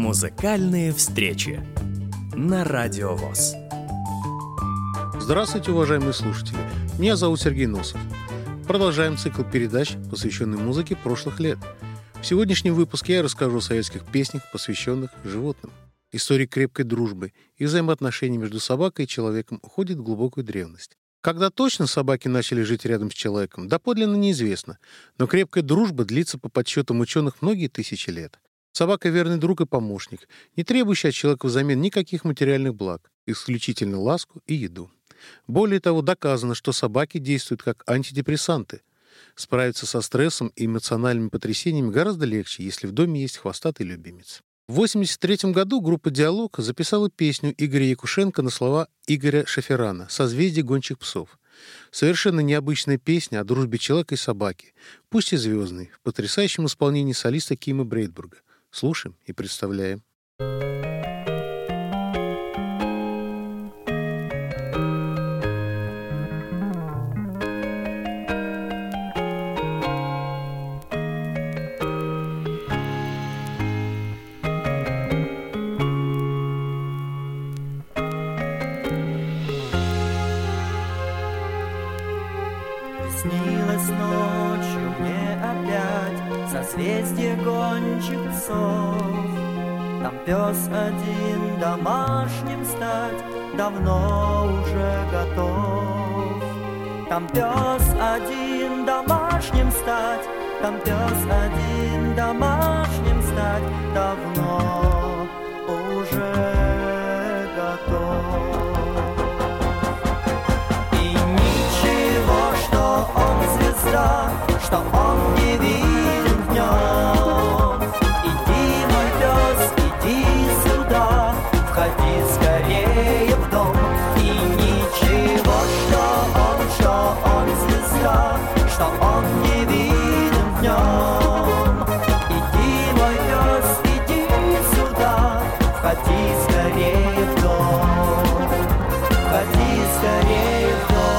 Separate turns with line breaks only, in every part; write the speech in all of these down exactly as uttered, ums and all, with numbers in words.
Музыкальные встречи на Радио ВОС.
Здравствуйте, уважаемые слушатели. Меня зовут Сергей Носов. Продолжаем цикл передач, посвященный музыке прошлых лет. В сегодняшнем выпуске я расскажу о советских песнях, посвященных животным. История крепкой дружбы и взаимоотношений между собакой и человеком уходит в глубокую древность. Когда точно собаки начали жить рядом с человеком, доподлинно неизвестно, но крепкая дружба длится по подсчетам ученых многие тысячи лет. Собака — верный друг и помощник, не требующий от человека взамен никаких материальных благ, исключительно ласку и еду. Более того, доказано, что собаки действуют как антидепрессанты. Справиться со стрессом и эмоциональными потрясениями гораздо легче, если в доме есть хвостатый любимец. В восемьдесят третьем году группа «Диалог» записала песню Игоря Якушенко на слова Игоря Шаферана «Созвездие гончих псов». Совершенно необычная песня о дружбе человека и собаки, пусть и звездной, в потрясающем исполнении солиста Кима Брейдбурга. Слушаем и представляем.
Снилось ночью мне опять созвездие гончих псов. Там пес один домашним стать давно уже готов. Там пес один домашним стать, там пес один домашним стать давно уже готов. Что он не виден в нем. Иди, мой пес, иди сюда, входи скорее в дом. И ничего, что он, что он звезда, что он не виден в нем. Иди, мой пес, иди сюда, входи скорее в дом. Входи скорее в дом.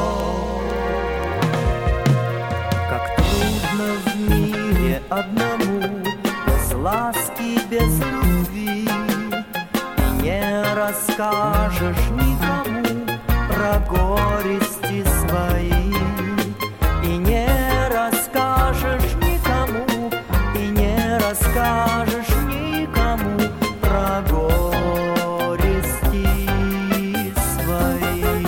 Одному, без ласки, без любви, и не расскажешь никому про горести свои, и не расскажешь никому, и не расскажешь никому про горести свои.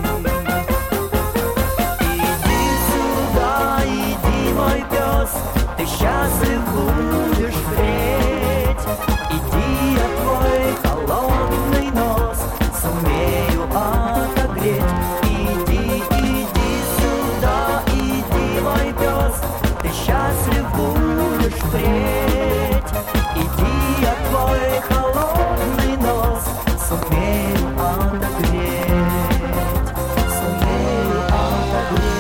Иди сюда, иди, мой пес, ты счастлив будешь впредь. Иди, я твой холодный нос сумею отогреть. Иди, иди сюда, иди, мой пес, ты счастлив будешь впредь. Иди, я твой холодный нос сумею отогреть. Сумею отогреть.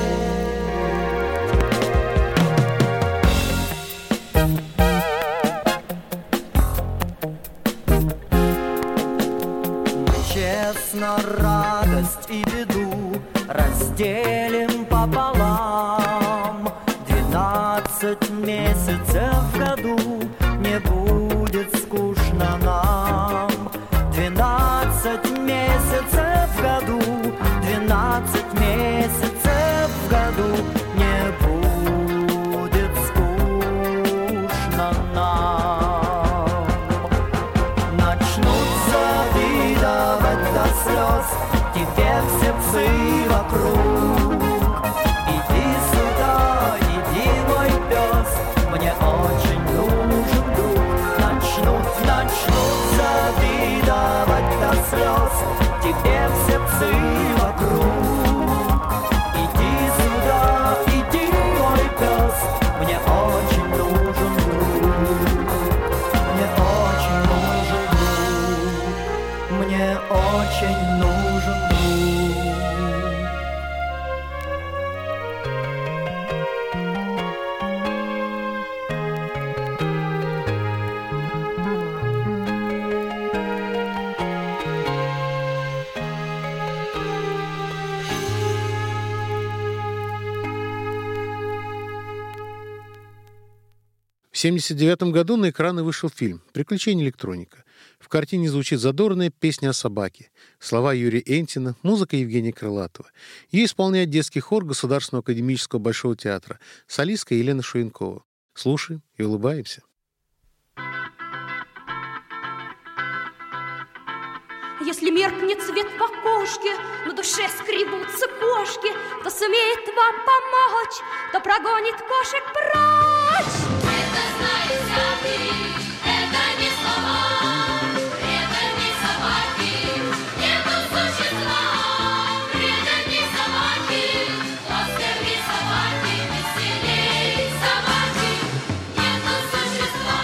Честно радость и беду разделим пополам. Двенадцать месяцев в году не будет скучно нам. Двенадцать месяцев в году, двенадцать месяцев в году не будет скучно нам. Начнут завидовать до слез тебе все псы вокруг. Иди сюда, иди, мой пес, мне очень нужен друг. Начнут, начнут завидовать до слез тебе все псы вокруг.
В семьдесят девятом году на экраны вышел фильм «Приключения электроника». В картине звучит задорная песня о собаке. Слова Юрия Энтина, музыка Евгения Крылатова. Ее исполняет детский хор Государственного академического Большого театра, солистка Елена Шуенкова. Слушаем и улыбаемся.
Если меркнет свет в окошке, на душе скребутся кошки, кто сумеет вам помочь, кто прогонит кошек прочь.
Это знает всякий, это не слова, это не собаки, нету существа, это не собаки, ласковее собаки, веселее собаки, нету существа.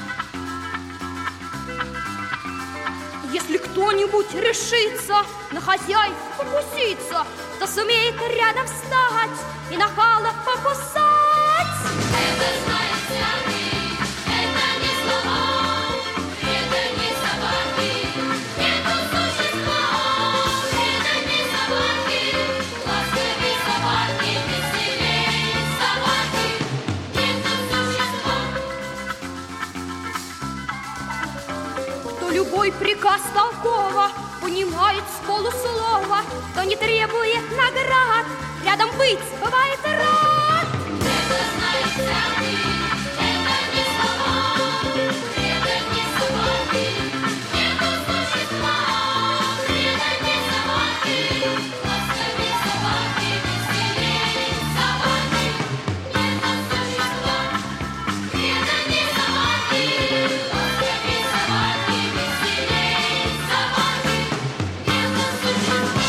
Если кто-нибудь решится на хозяев покуситься, кто сумеет рядом встать и нахала покусать.
Это знает всякий, это не слова, это не собаки, нету существа, это не собаки, ласковее собаки, веселее собаки, нету существа.
Кто любой приказ толково понимает с полуслова, кто не требует наград, рядом быть бывает рад.
Это знает всякий, это не слова, это не собаки, нету существа, это не собаки, ласковее собаки, веселее собаки, нету существа, это не собаки, ласковее собаки, веселее собаки, нету существа.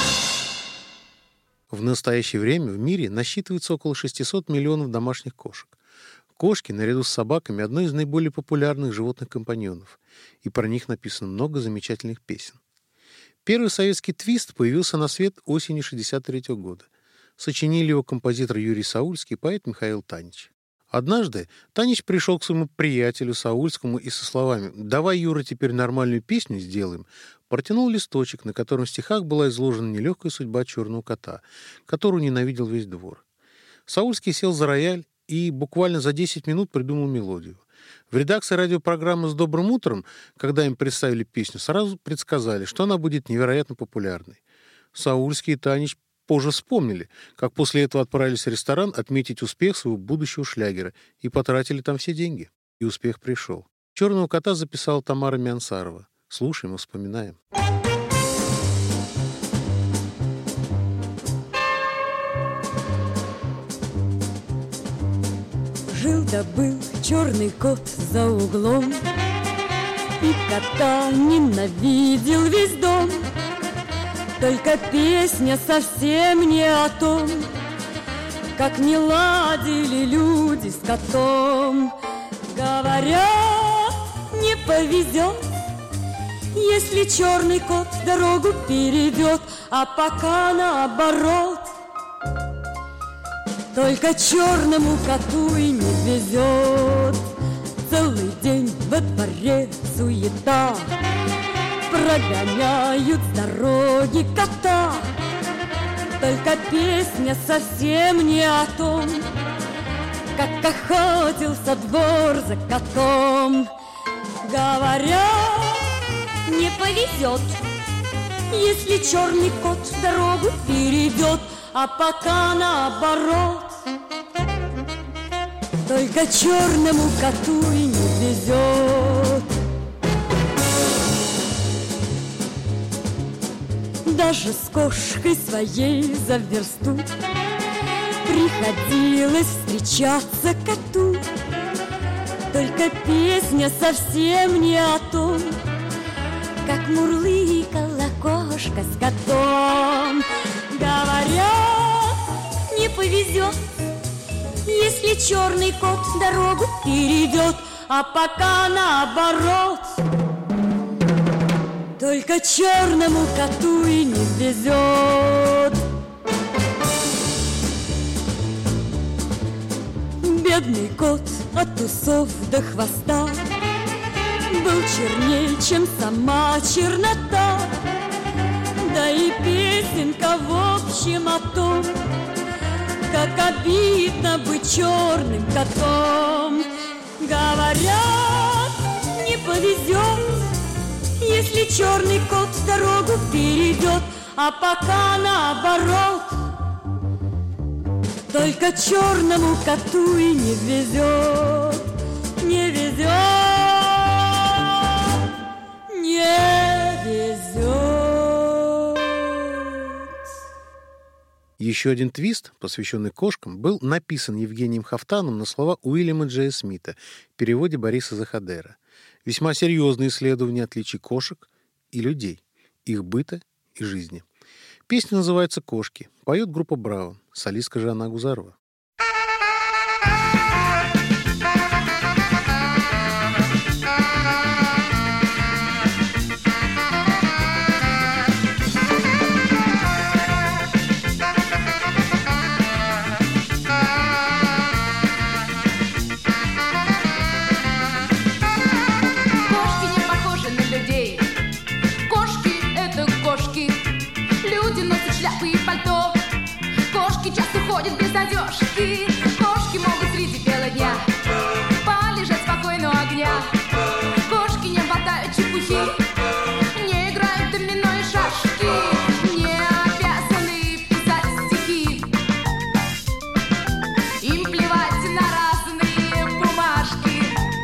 В настоящее время в мире насчитывается около шестьсот миллионов домашних кошек. Кошки, наряду с собаками, одно из наиболее популярных животных-компаньонов, и про них написано много замечательных песен. Первый советский твист появился на свет осенью шестьдесят третьего года. Сочинили его композитор Юрий Саульский и поэт Михаил Танич. Однажды Танич пришел к своему приятелю Саульскому и со словами «Давай, Юра, теперь нормальную песню сделаем», протянул листочек, на котором в стихах была изложена нелегкая судьба черного кота, которую ненавидел весь двор. Саульский сел за рояль и буквально за десять минут придумал мелодию. В редакции радиопрограммы «С добрым утром», когда им представили песню, сразу предсказали, что она будет невероятно популярной. Саульский и Танич позже вспомнили, как после этого отправились в ресторан отметить успех своего будущего шлягера и потратили там все деньги. И успех пришел. «Черного кота» записала Тамара Миансарова. Слушаем и вспоминаем.
Жил да был черный кот за углом, и кота ненавидел весь дом. Только песня совсем не о том, как не ладили люди с котом. Говорят, не повезет, если черный кот дорогу перейдет, а пока наоборот. Только черному коту и не везет. Целый день во дворе суета, прогоняют с дороги кота. Только песня совсем не о том, как охотился двор за котом. Говорят, не повезет, если черный кот дорогу перейдет, а пока наоборот. Только черному коту и не везет. Даже с кошкой своей за версту приходилось встречаться коту. Только песня совсем не о том, как мурлыкала кошка с котом. Говорят, не повезет, если черный кот дорогу перейдет, а пока наоборот. Только черному коту и не везет. Бедный кот от усов до хвоста был черней, чем сама чернота. Да и песенка в общем о том, как обидно быть черным котом. Говорят, черный кот дорогу перейдет, а пока наоборот. Только черному коту и не везет, не везет, не везет.
Еще один твист, посвященный кошкам, был написан Евгением Хафтаном на слова Уильяма Джея Смита в переводе Бориса Захадера. Весьма серьезное исследование отличий кошек и людей, их быта и жизни. Песня называется «Кошки». Поет группа «Браун», солистка Жанна Агузарова.
Ходят без одежки. Кошки могут среди бела дня полежать спокойно у огня. Кошки не болтают чепухи, не играют в домино и шашки, не обязаны писать стихи. Им плевать на разные бумажки.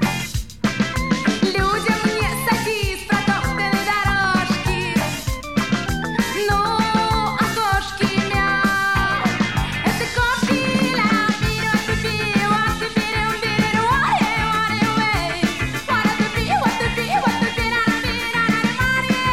Людям не сойти с протоптанной дорожки. Ну, а кошки мяу. Это кошки ля, пиро, пипи, what the pity, pity, what it, what it way. What the pity, what the pity, what the pity, what the pity, what it,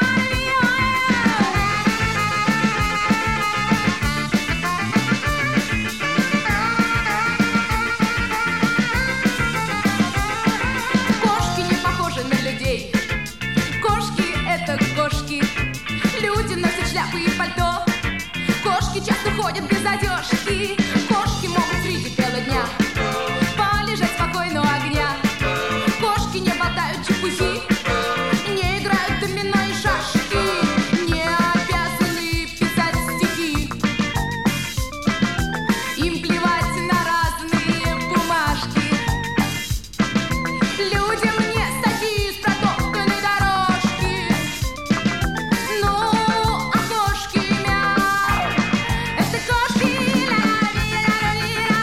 Кошки не похожи на людей. Кошки — это кошки. Люди носят шляпы и пальто. Кошки часто ходят без одежки. Кошки могут среди бела дня полежать спокойно у огня. Кошки не болтают чепухи, не играют в домино и шашки, не обязаны писать стихи. Им плевать на разные бумажки. Людям не сойти с протоптанной дорожки. Ну, а кошки мяу. Это кошки ля, пиро, пиро,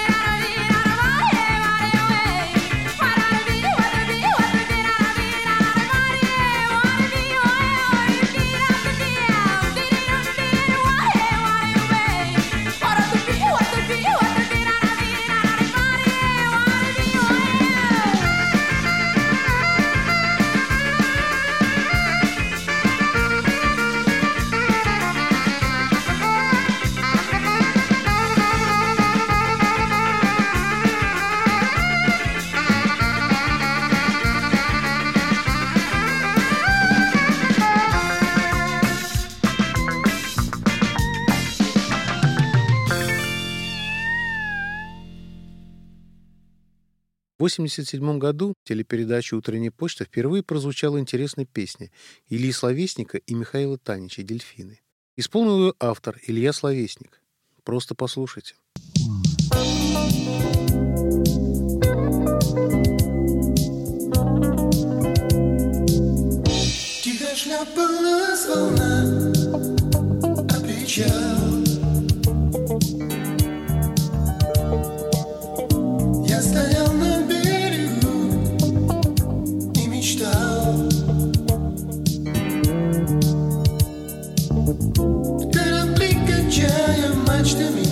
В восемьдесят седьмом году в телепередаче «Утренняя почта» впервые прозвучала интересная песня Ильи Словесника и Михаила Танича «Дельфины». Исполнил ее автор Илья Словесник. Просто послушайте.
Тихо шляпалась волна, а печаль. Я стоял на берегу и мечтал. Корабли, качая мачтами,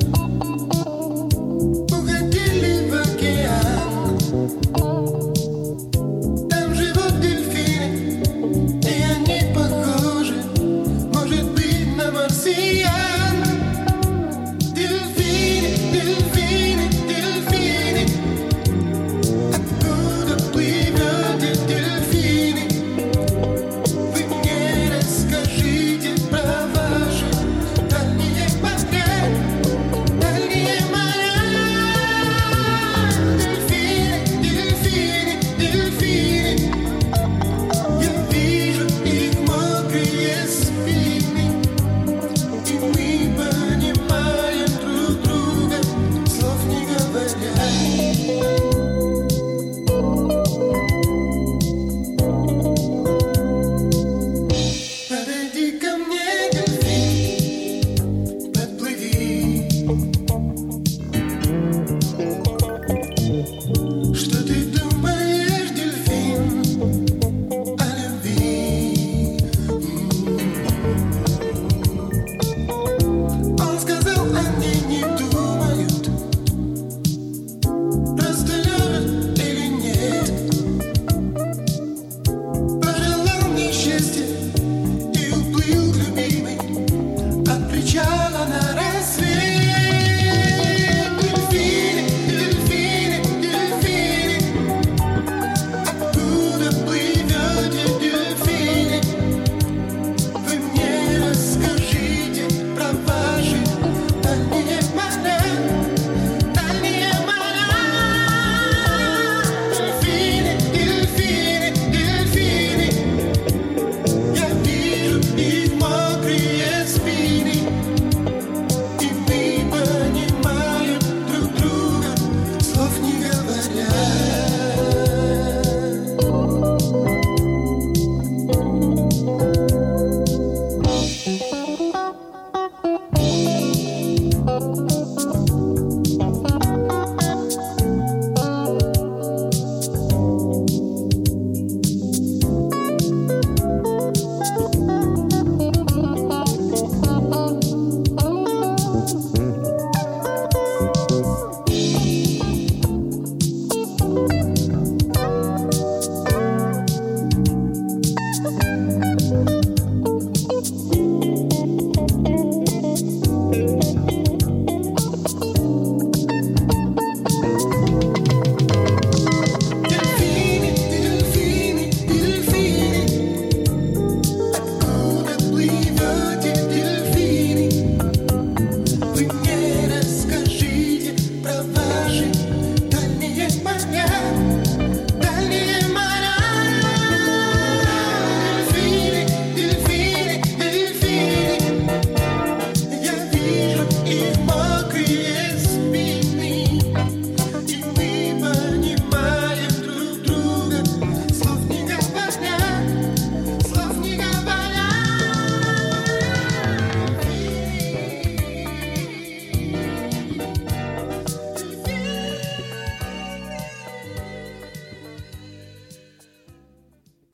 уходили в океан. Там живут дельфины, и они похожи, может быть, на марсиан.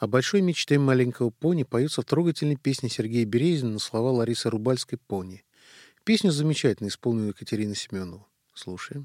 О большой мечте маленького пони поется в трогательной песне Сергея Березина на слова Ларисы Рубальской «Пони». Песню замечательно исполнила Екатерина Семенова. Слушаем.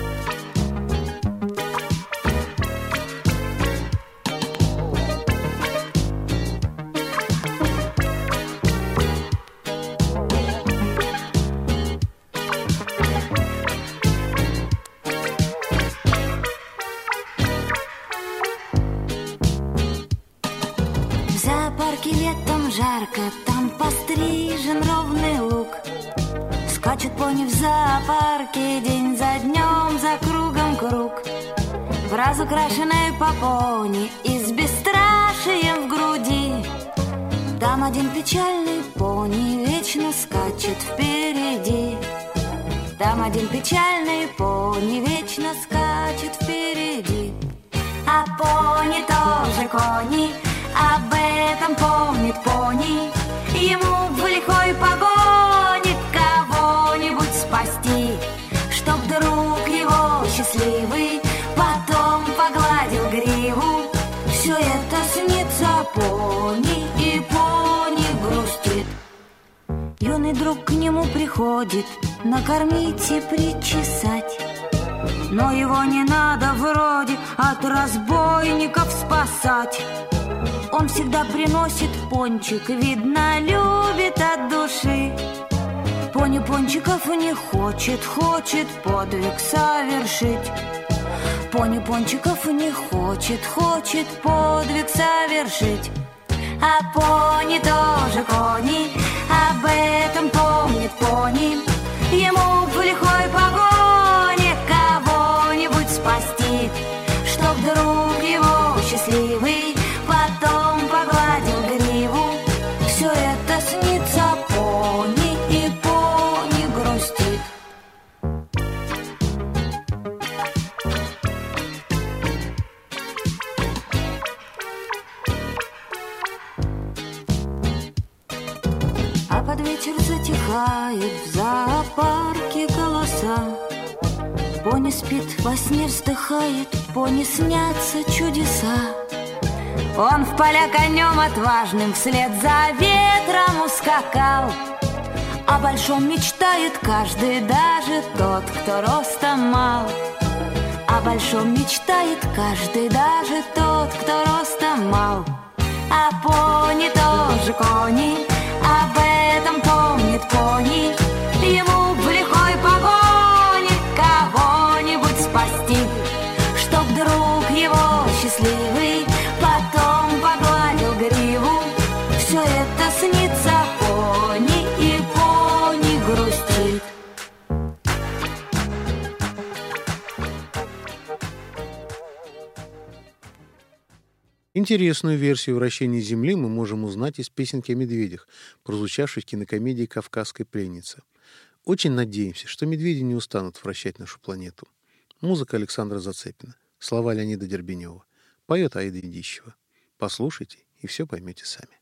Жарко, там пострижен ровный луг. Скачет пони в зоопарке день за днем, за кругом круг. В разукрашенной попоне и с бесстрашием в груди. Там один печальный пони вечно скачет впереди. Там один печальный пони вечно скачет впереди. А пони тоже кони, об этом помнит пони. Ему в лихой погоне кого-нибудь спасти, чтоб друг его счастливый потом погладил гриву. Все это снится пони, и пони грустит. Юный друг к нему приходит накормить и причесать, но его не надо вроде от разбойников спасать. Он всегда приносит пончик, видно, любит от души. Пони пончиков не хочет, хочет подвиг совершить. Пони пончиков не хочет, хочет подвиг совершить. А пони тоже кони, об этом помнит пони. Ему в лихой погоне кого-нибудь спасти, чтоб друг его счастливый потом погладил гриву. Все это снится пони, и пони грустит. А под вечер затихает в зоопарке голоса. Пони спит, во сне вздыхает, пони снятся чудеса. Он в поля конем отважным вслед за ветром ускакал. О большом мечтает каждый, даже тот, кто ростом мал. О большом мечтает каждый, даже тот, кто ростом мал. А пони тоже кони, об этом помнит пони. Ему в лихой погоне кого-нибудь спасти, чтоб друг его счастливый потом погладил гриву. Все это снится пони, и пони грустит.
Интересную версию вращения Земли мы можем узнать из песенки о медведях, прозвучавшей в кинокомедии «Кавказская пленница». Очень надеемся, что медведи не устанут вращать нашу планету. Музыка Александра Зацепина, слова Леонида Дербенева, поет Аида Идищева. Послушайте, и все поймете сами.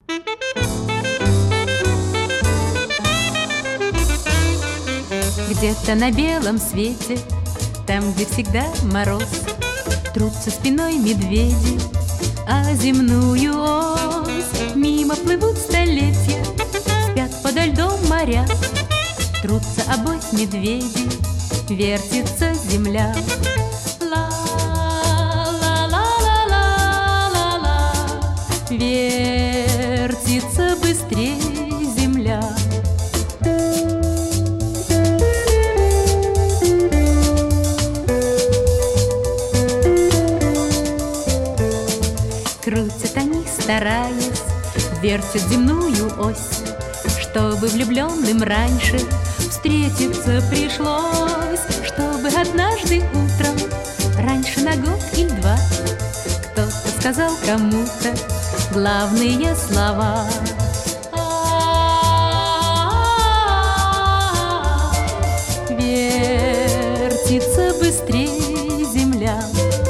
Где-то на белом свете, там, где всегда мороз, трутся спиной медведи а земную ось. Мимо плывут столетия, спят подо льдом моря, трутся обось медведи, вертится земля. Ла-ла-ла-ла-ла-ла, вертится быстрей земля. Крутят они, стараясь, вертят земную ось, чтобы влюбленным раньше встретиться пришлось, чтобы однажды утром, раньше на год или два, кто-то сказал кому-то главные слова. Вертится быстрее земля.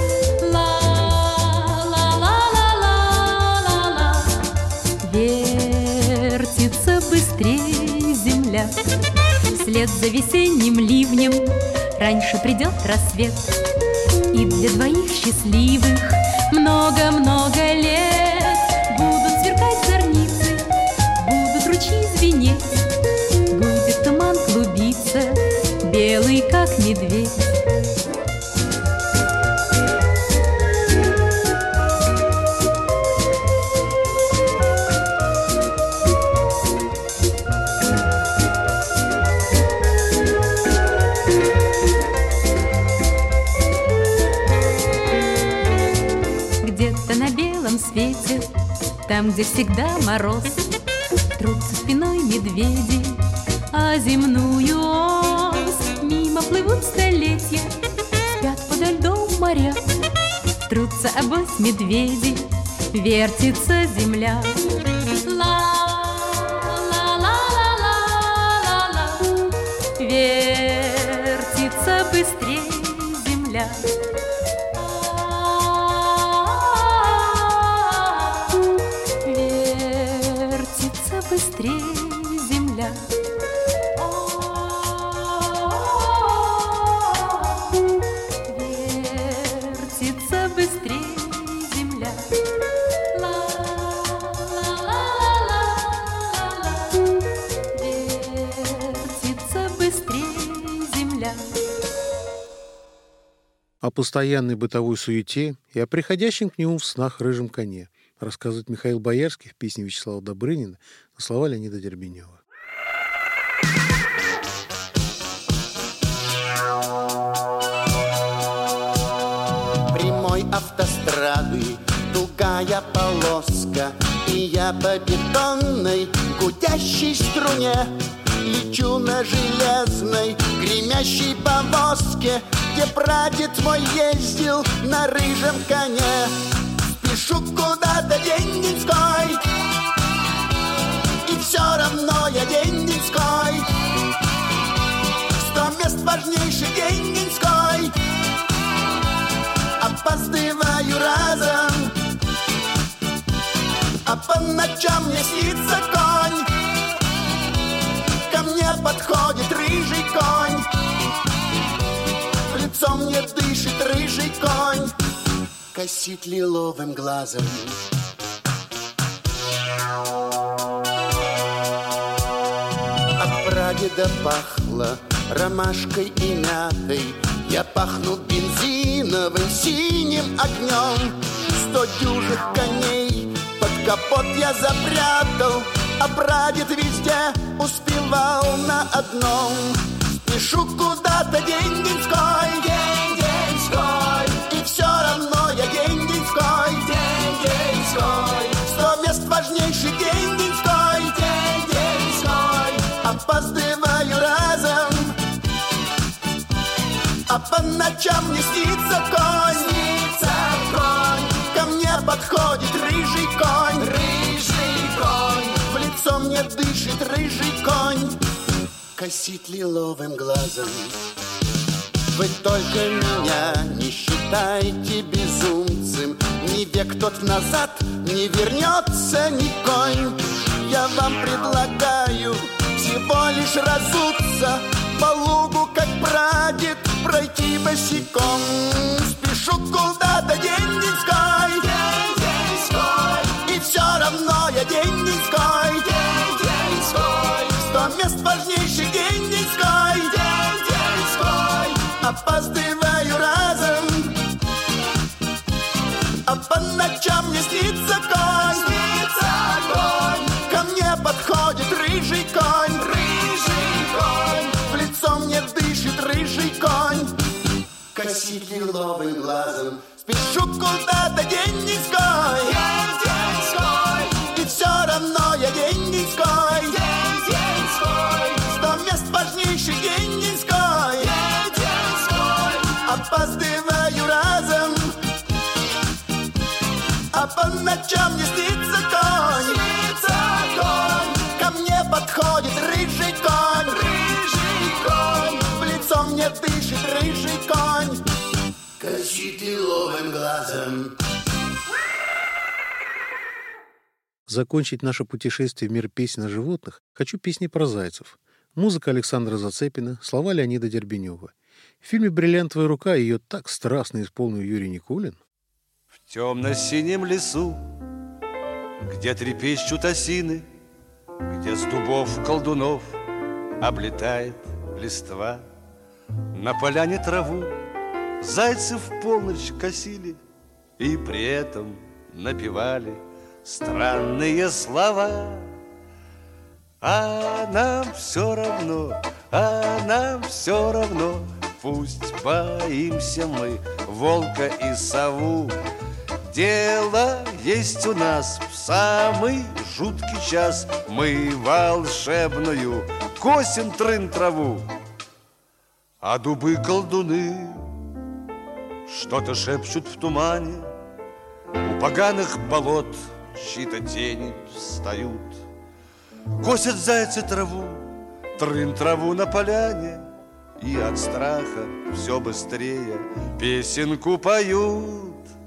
Вертится быстрее земля. Вслед за весенним ливнем раньше придет рассвет, и для двоих счастливых много-много лет медведь. Где-то на белом свете, там, где всегда мороз, трутся спиной медведи о земную ось. Мимо плывут столетия, спят подо льдом моря, трутся обось медведи, вертится земля. Ла-ла-ла-ла-ла-ла, вертится быстрей земля. Быстрее земля. Вертится быстрее земля. Ла-ла-ла-ла-ла-ла. Вертится быстрее земля.
О постоянной бытовой суете и о приходящем к нему в снах рыжем коне рассказывает Михаил Боярский в песне Вячеслава Добрынина на слова Леонида Дербенева.
Прямой автострады тугая полоска, и я по бетонной гудящей струне лечу на железной гремящей повозке, где прадед мой ездил на рыжем коне. Спешу куда-то день-деньской, и все равно я день-деньской. Сто мест важнейший день-деньской, опаздываю разом, а по ночам мне снится конь. Ко мне подходит рыжий конь, в лицо мне дышит рыжий конь, косит лиловым глазом. От прадеда пахло ромашкой и мятой, я пахну бензиновым синим огнем. Сто дюжих коней под капот я запрятал, а прадед везде успевал на одном. Спешу куда-то день-деньской, день-деньской, и все равно я день-деньской, день-деньской. Сто мест важнейший день-деньской, день-деньской, опаздываю разом, а по ночам мне снится конь, снится конь. Ко мне подходит рыжий конь, рыжий конь, в лицо мне дышит рыжий конь, косит лиловым глазом. Вы только меня не считайте безумцем, ни век тот назад не вернется ни конь. Я вам предлагаю всего лишь разуться, по лугу, как прадед, пройти босиком. Спешу куда-то день-деньской, день-деньской, и все равно я день-деньской, день-деньской. Сто мест важнейший день-деньской, день-деньской, опаздываю разом, а по ночам мне снится конь, снится конь. Ко мне подходит рыжий конь, рыжий конь, в лицо мне дышит рыжий конь, косит лиловым глазом. Спешу куда-то день-деньской, день-деньской, и все равно я день-деньской, день-деньской. Сто мест важнейший день-деньской, день-деньской, опаздываю разом, а по ночам мне снится конь, снится конь. Ко мне подходит рыжий конь, рыжий конь, в лицо мне дышит рыжий конь, косит лиловым глазом.
Закончить наше путешествие в мир песен о животных хочу песней про зайцев. Музыка Александра Зацепина, слова Леонида Дербенева. В фильме «Бриллиантовая рука» ее так страстно исполнил Юрий Никулин.
В темно-синем лесу, где трепещут осины, где с дубов колдунов облетает листва, на поляне траву зайцы в полночь косили и при этом напевали странные слова. А нам все равно, а нам все равно, пусть боимся мы волка и сову. Дело есть у нас в самый жуткий час, мы волшебную косим трын-траву. А дубы-колдуны что-то шепчут в тумане, у поганых болот чьи-то тени встают. Косят зайцы траву, трын-траву на поляне, и от страха все быстрее песенку поют.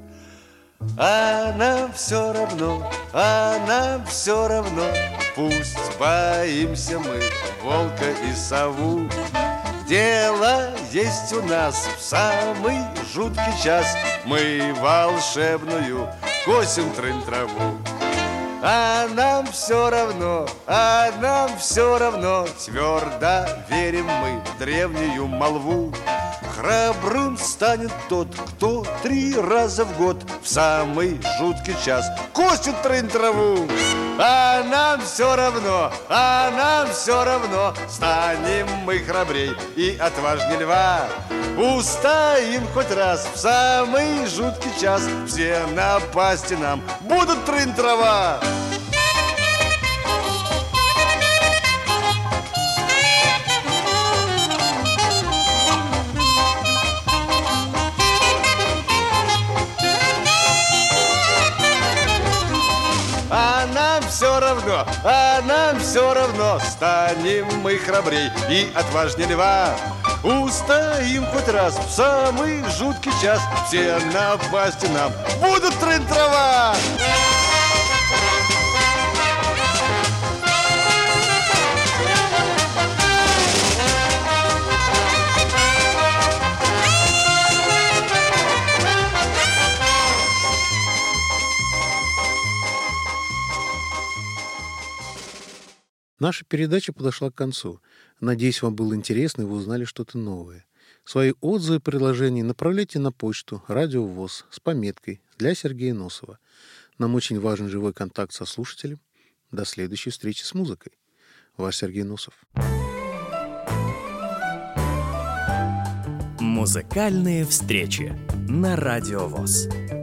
А нам все равно, а нам все равно, пусть боимся мы волка и сову. Дело есть у нас в самый жуткий час, мы волшебную косим трын-траву. А нам все равно, а нам все равно, твердо верим мы в древнюю молву. Храбрым станет тот, кто три раза в год в самый жуткий час косит трын-траву. А нам все равно, а нам все равно, станем мы храбрей и отважней льва. Устоим хоть раз в самый жуткий час, все напасти нам будут трын-трава. А нам все равно, а нам все равно, станем мы храбрей и отважней льва. Устоим хоть раз в самый жуткий час, все напасти нам будут трын-трава.
Наша передача подошла к концу. Надеюсь, вам было интересно, и вы узнали что-то новое. Свои отзывы и предложения направляйте на почту Радио ВОС с пометкой «Для Сергея Носова». Нам очень важен живой контакт со слушателем. До следующей встречи с музыкой. Ваш Сергей Носов.
Музыкальные встречи на Радио ВОС.